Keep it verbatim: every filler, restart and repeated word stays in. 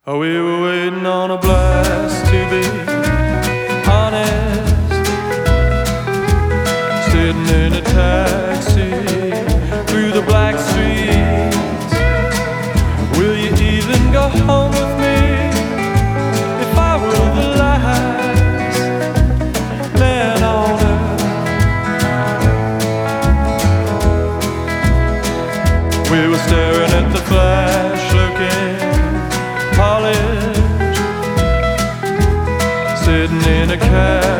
Oh, we were waiting on a blast to be honest, sitting in a taxi through the black streets. Will you even go home with me if I were the last man on earth? We were staring at the flash, looking polished, sitting in a cab